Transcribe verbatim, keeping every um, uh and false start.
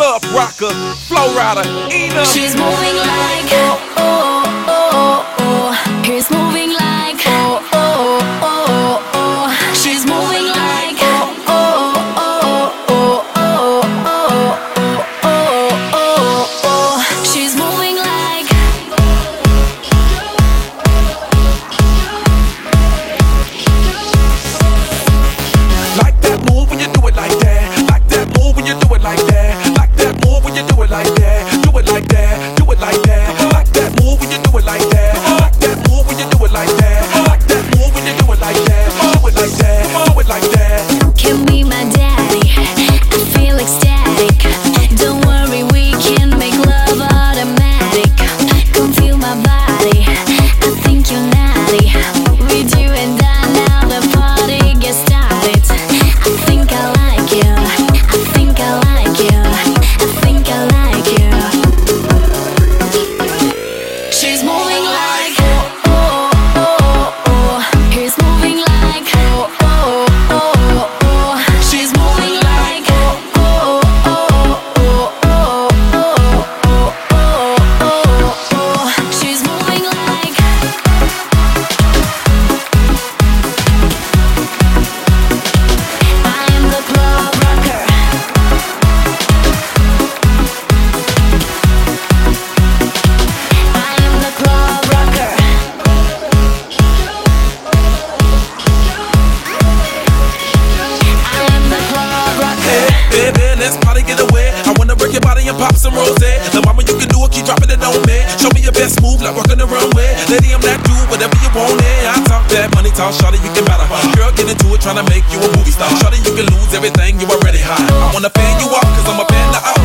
club rocker, flow rider, Ina. She's moving like oh oh oh oh. He's moving like oh oh oh oh. She's moving like oh oh oh oh oh oh oh oh oh. She's moving like. Like that move when you do it like that. Like that move when you do it like that. Like that move when you do it like that. Do it like that. Do it like that. Like that move when you do it like that. Like that move when you do it like that. Like that move when you do it like that. Do it like that. Do it like that. Can be my daddy. I feel ecstatic. Don't worry, we can make love automatic. Come feel my body. I think you're naughty. With you and I now the party gets started. I think I like you. I think I like you. I think I like you. She's moving like oh oh oh oh. He's moving like oh oh oh oh. She's moving like oh oh oh oh oh oh oh oh. She's moving like. I am the club rocker. I am the club rocker. I am the club rocker. Baby, let's party, get away. I wanna break your body and pop some rose. The mama, you can do it, keep dropping it on me. Show me your best move, like walking the runway. Lady, I'm that dude, whatever you want it. I talk that money talk, shawty, you can matter. Girl, get into it, tryna make you a movie star. Shawty, you can lose everything, you already high. I wanna fan you up, cause I'm a fan of